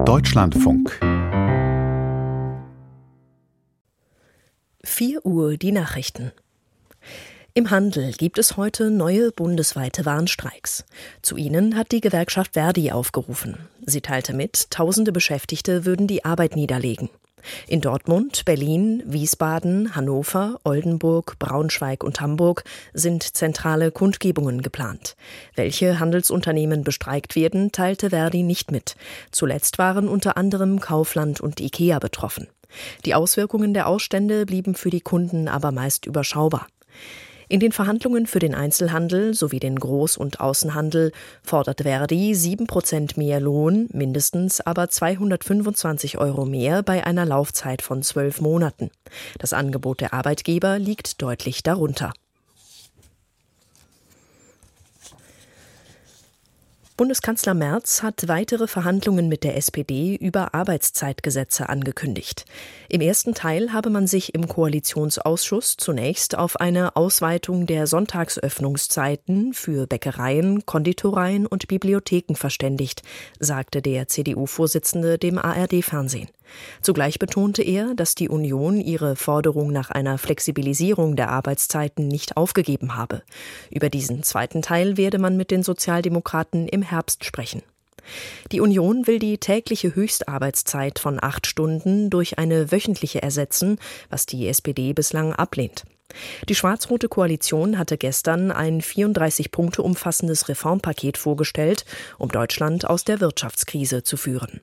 Deutschlandfunk. 4 Uhr die Nachrichten. Im Handel gibt es heute neue bundesweite Warnstreiks. Zu ihnen hat die Gewerkschaft ver.di aufgerufen. Sie teilte mit, tausende Beschäftigte würden die Arbeit niederlegen. In Dortmund, Berlin, Wiesbaden, Hannover, Oldenburg, Braunschweig und Hamburg sind zentrale Kundgebungen geplant. Welche Handelsunternehmen bestreikt werden, teilte ver.di nicht mit. Zuletzt waren unter anderem Kaufland und IKEA betroffen. Die Auswirkungen der Ausstände blieben für die Kunden aber meist überschaubar. In den Verhandlungen für den Einzelhandel sowie den Groß- und Außenhandel fordert ver.di 7% mehr Lohn, mindestens aber 225 € mehr bei einer Laufzeit von 12 Monaten. Das Angebot der Arbeitgeber liegt deutlich darunter. Bundeskanzler Merz hat weitere Verhandlungen mit der SPD über Arbeitszeitgesetze angekündigt. Im ersten Teil habe man sich im Koalitionsausschuss zunächst auf eine Ausweitung der Sonntagsöffnungszeiten für Bäckereien, Konditoreien und Bibliotheken verständigt, sagte der CDU-Vorsitzende dem ARD-Fernsehen. Zugleich betonte er, dass die Union ihre Forderung nach einer Flexibilisierung der Arbeitszeiten nicht aufgegeben habe. Über diesen zweiten Teil werde man mit den Sozialdemokraten im Herbst sprechen. Die Union will die tägliche Höchstarbeitszeit von 8 Stunden durch eine wöchentliche ersetzen, was die SPD bislang ablehnt. Die schwarz-rote Koalition hatte gestern ein 34 Punkte umfassendes Reformpaket vorgestellt, um Deutschland aus der Wirtschaftskrise zu führen.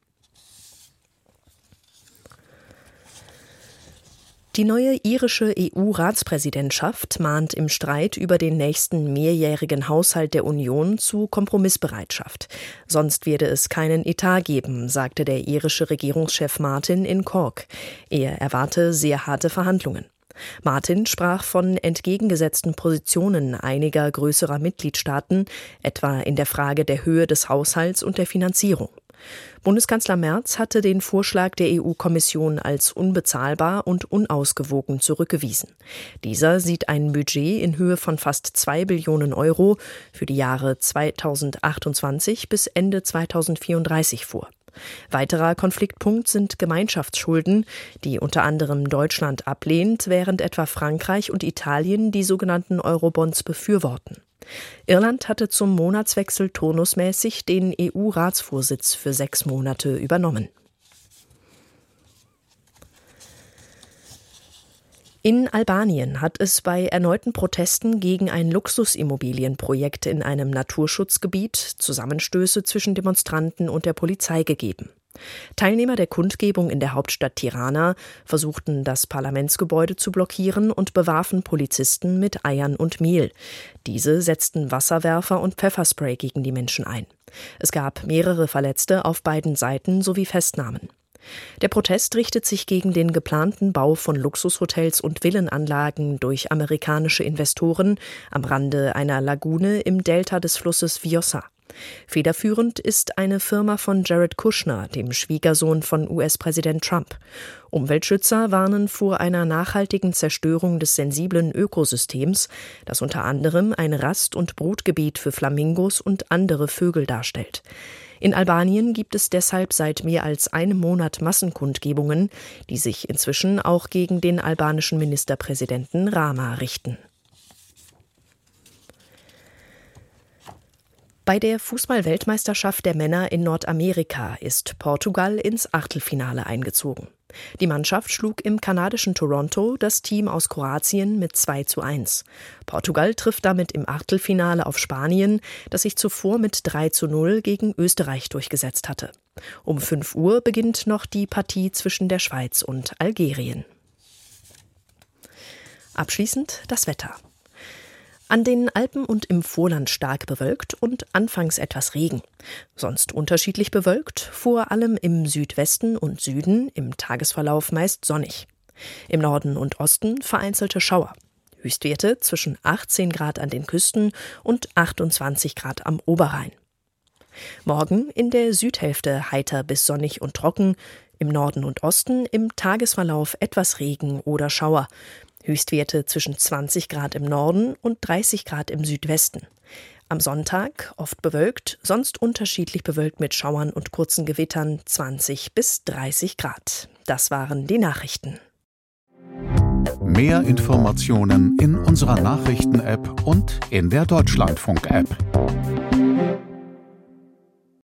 Die neue irische EU-Ratspräsidentschaft mahnt im Streit über den nächsten mehrjährigen Haushalt der Union zu Kompromissbereitschaft. Sonst werde es keinen Etat geben, sagte der irische Regierungschef Martin in Cork. Er erwarte sehr harte Verhandlungen. Martin sprach von entgegengesetzten Positionen einiger größerer Mitgliedstaaten, etwa in der Frage der Höhe des Haushalts und der Finanzierung. Bundeskanzler Merz hatte den Vorschlag der EU-Kommission als unbezahlbar und unausgewogen zurückgewiesen. Dieser sieht ein Budget in Höhe von fast 2 Billionen € für die Jahre 2028 bis Ende 2034 vor. Weiterer Konfliktpunkt sind Gemeinschaftsschulden, die unter anderem Deutschland ablehnt, während etwa Frankreich und Italien die sogenannten Eurobonds befürworten. Irland hatte zum Monatswechsel turnusmäßig den EU-Ratsvorsitz für 6 Monate übernommen. In Albanien hat es bei erneuten Protesten gegen ein Luxusimmobilienprojekt in einem Naturschutzgebiet Zusammenstöße zwischen Demonstranten und der Polizei gegeben. Teilnehmer der Kundgebung in der Hauptstadt Tirana versuchten, das Parlamentsgebäude zu blockieren und bewarfen Polizisten mit Eiern und Mehl. Diese setzten Wasserwerfer und Pfefferspray gegen die Menschen ein. Es gab mehrere Verletzte auf beiden Seiten sowie Festnahmen. Der Protest richtet sich gegen den geplanten Bau von Luxushotels und Villenanlagen durch amerikanische Investoren am Rande einer Lagune im Delta des Flusses Vjosa. Federführend ist eine Firma von Jared Kushner, dem Schwiegersohn von US-Präsident Trump. Umweltschützer warnen vor einer nachhaltigen Zerstörung des sensiblen Ökosystems, das unter anderem ein Rast- und Brutgebiet für Flamingos und andere Vögel darstellt. In Albanien gibt es deshalb seit mehr als einem Monat Massenkundgebungen, die sich inzwischen auch gegen den albanischen Ministerpräsidenten Rama richten. Bei der Fußball-Weltmeisterschaft der Männer in Nordamerika ist Portugal ins Achtelfinale eingezogen. Die Mannschaft schlug im kanadischen Toronto das Team aus Kroatien mit 2:1. Portugal trifft damit im Achtelfinale auf Spanien, das sich zuvor mit 3:0 gegen Österreich durchgesetzt hatte. Um 5 Uhr beginnt noch die Partie zwischen der Schweiz und Algerien. Abschließend das Wetter. An den Alpen und im Vorland stark bewölkt und anfangs etwas Regen. Sonst unterschiedlich bewölkt, vor allem im Südwesten und Süden, im Tagesverlauf meist sonnig. Im Norden und Osten vereinzelte Schauer. Höchstwerte zwischen 18 Grad an den Küsten und 28 Grad am Oberrhein. Morgen in der Südhälfte heiter bis sonnig und trocken, im Norden und Osten im Tagesverlauf etwas Regen oder Schauer. Höchstwerte zwischen 20 Grad im Norden und 30 Grad im Südwesten. Am Sonntag oft bewölkt, sonst unterschiedlich bewölkt mit Schauern und kurzen Gewittern, 20 bis 30 Grad. Das waren die Nachrichten. Mehr Informationen in unserer Nachrichten-App und in der Deutschlandfunk-App.